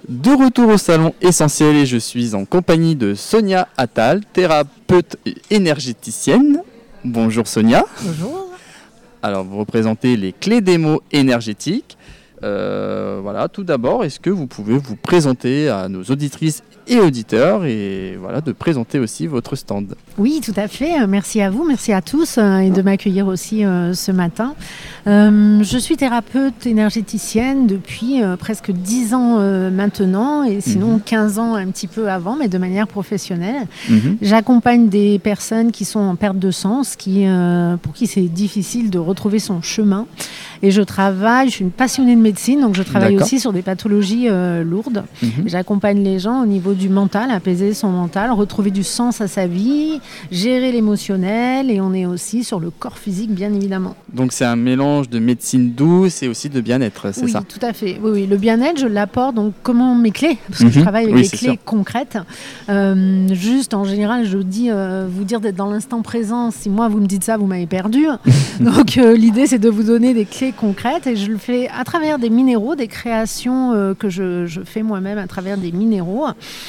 De retour au salon Essentiel et je suis en compagnie de Sonia Attal, thérapeute et énergéticienne. Bonjour Sonia. Bonjour. Alors vous représentez les clés des mots énergétiques. Voilà, tout d'abord, est-ce que vous pouvez vous présenter à nos auditrices et auditeurs et voilà, de présenter aussi votre stand. Oui, tout à fait. Merci à vous, merci à tous et de m'accueillir aussi ce matin. Je suis thérapeute énergéticienne depuis presque 10 ans maintenant et sinon 15 ans un petit peu avant, mais de manière professionnelle. J'accompagne des personnes qui sont en perte de sens, pour qui c'est difficile de retrouver son chemin. Et je suis une passionnée de médecine, donc je travaille aussi sur des pathologies lourdes. J'accompagne les gens au niveau du mental, apaiser son mental, retrouver du sens à sa vie, gérer l'émotionnel et on est aussi sur le corps physique bien évidemment. Donc c'est un mélange de médecine douce et aussi de bien-être, c'est ça? Oui, tout à fait. Oui, le bien-être, je l'apporte donc comment mes clés, parce que je travaille avec des clés concrètes. Juste en général, je dis vous dire d'être dans l'instant présent. Si moi vous me dites ça, vous m'avez perdu. Donc l'idée c'est de vous donner des clés concrètes et je le fais à travers des minéraux, des créations que je fais moi-même à travers des minéraux.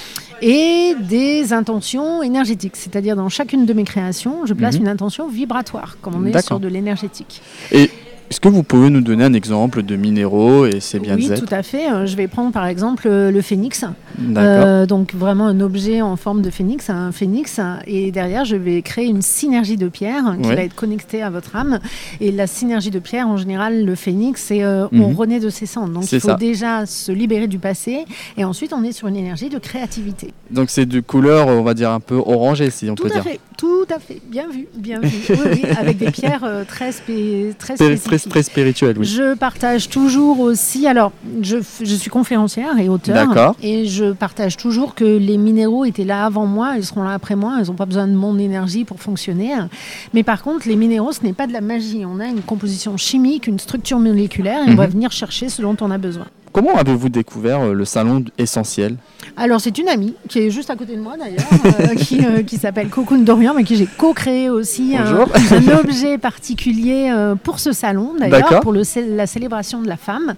Et des intentions énergétiques, c'est-à-dire dans chacune de mes créations, je place une intention vibratoire, comme on est sur de l'énergétique. Et est-ce que vous pouvez nous donner un exemple de minéraux et c'est bien Oui, tout à fait. Je vais prendre par exemple le phénix. Donc vraiment un objet en forme de phénix, un phénix. Et derrière, je vais créer une synergie de pierre qui va être connectée à votre âme. Et la synergie de pierre, en général, le phénix, c'est on renaît de ses cendres. Donc il faut déjà se libérer du passé. Et ensuite, on est sur une énergie de créativité. Donc c'est de couleur, on va dire, un peu orangée, si on peut dire. Tout à fait. Bien vu. Oui, avec des pierres très spécifiques. Très spirituel, oui. Je partage toujours aussi, alors je suis conférencière et auteure, et je partage toujours que les minéraux étaient là avant moi, ils seront là après moi, ils n'ont pas besoin de mon énergie pour fonctionner. Mais par contre, les minéraux, ce n'est pas de la magie, on a une composition chimique, une structure moléculaire, et on va venir chercher ce dont on a besoin. Comment avez-vous découvert le salon Essentiel ? Alors c'est une amie qui est juste à côté de moi d'ailleurs, qui s'appelle Cocoon Dorian, mais qui j'ai co-créé aussi un objet particulier pour ce salon d'ailleurs, pour la célébration de la femme.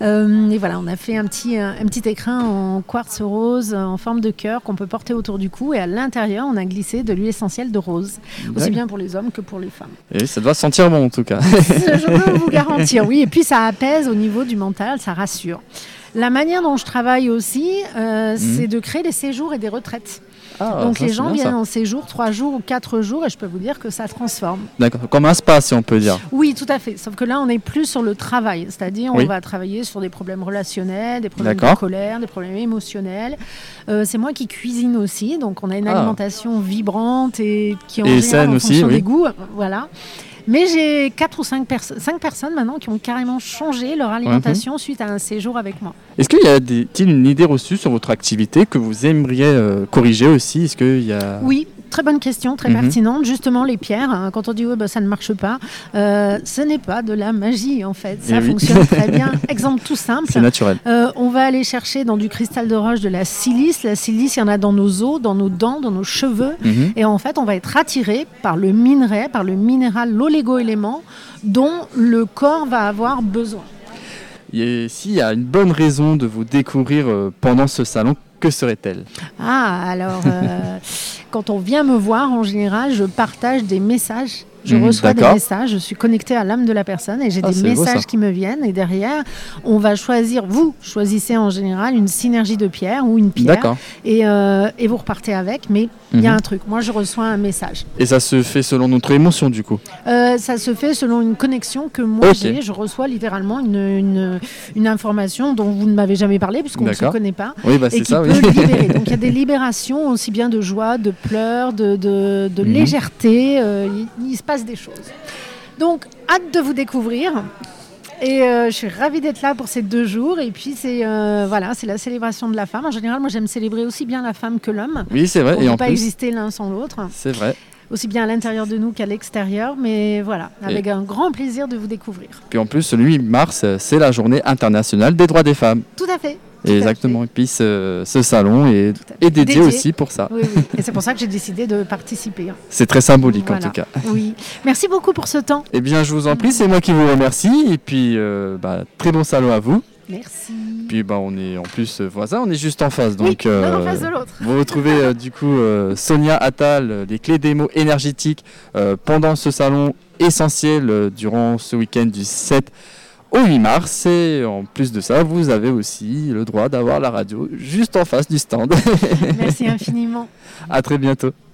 Et voilà, on a fait un petit écrin en quartz rose en forme de cœur qu'on peut porter autour du cou et à l'intérieur on a glissé de l'huile essentielle de rose, aussi bien pour les hommes que pour les femmes. Et ça doit sentir bon en tout cas. Je peux vous garantir, oui. Et puis ça apaise au niveau du mental, ça rassure. La manière dont je travaille aussi, c'est de créer des séjours et des retraites. Donc les gens viennent en séjour 3 jours ou 4 jours et je peux vous dire que ça transforme. D'accord, comme un spa si on peut dire. Oui, tout à fait. Sauf que là, on n'est plus sur le travail. C'est-à-dire, on va travailler sur des problèmes relationnels, des problèmes de colère, des problèmes émotionnels. C'est moi qui cuisine aussi. Donc on a une alimentation vibrante et qui en général en fonction des goûts. Voilà. Mais j'ai 5 personnes maintenant qui ont carrément changé leur alimentation suite à un séjour avec moi. Est-ce qu'il y a une idée reçue sur votre activité que vous aimeriez corriger aussi ? Est-ce qu'il y a... Oui, très bonne question, très pertinente. Justement, les pierres, quand on dit ça ne marche pas, ce n'est pas de la magie en fait. Ça fonctionne très bien. Exemple tout simple. C'est naturel. On va aller chercher dans du cristal de roche de la silice. La silice, il y en a dans nos os, dans nos dents, dans nos cheveux. Et en fait, on va être attiré par le minerai, par le minéral, l'olégo-élément dont le corps va avoir besoin. Et s'il y a une bonne raison de vous découvrir pendant ce salon, que serait-elle ? Alors, quand on vient me voir, en général, je partage des messages. Je reçois des messages, je suis connectée à l'âme de la personne et j'ai des messages qui me viennent. Et derrière, on va choisir, vous choisissez en général une synergie de pierre ou une pierre. Et vous repartez avec, mais il y a un truc. Moi, je reçois un message. Et ça se fait selon notre émotion, du coup ? Ça se fait selon une connexion que moi j'ai. Je reçois littéralement une information dont vous ne m'avez jamais parlé, puisqu'on ne se connaît pas. Oui, c'est ça, peut libérer. Donc, il y a des libérations aussi bien de joie, de pleurs, de légèreté. Il se passe des choses. Donc, hâte de vous découvrir. Et je suis ravie d'être là pour ces 2 jours. Et puis, c'est la célébration de la femme. En général, moi, j'aime célébrer aussi bien la femme que l'homme. Oui, c'est vrai. On ne peut pas exister l'un sans l'autre. C'est vrai. Aussi bien à l'intérieur de nous qu'à l'extérieur. Mais voilà, avec un grand plaisir de vous découvrir. Puis en plus, le 8 mars, c'est la journée internationale des droits des femmes. Tout à fait. Exactement. Et puis ce salon est dédié aussi pour ça. Oui. Et c'est pour ça que j'ai décidé de participer. C'est très symbolique en tout cas. Oui. Merci beaucoup pour ce temps. Eh bien, je vous en prie, c'est moi qui vous remercie. Et puis, très bon salon à vous. Merci. puis on est en plus voisins, on est juste en face. Donc, l'un en face de l'autre. Vous retrouvez du coup Sonia Attal, les clés démo énergétiques pendant ce salon essentiel durant ce week-end du 7 au 8 mars. Et en plus de ça, vous avez aussi le droit d'avoir la radio juste en face du stand. Merci infiniment. À très bientôt.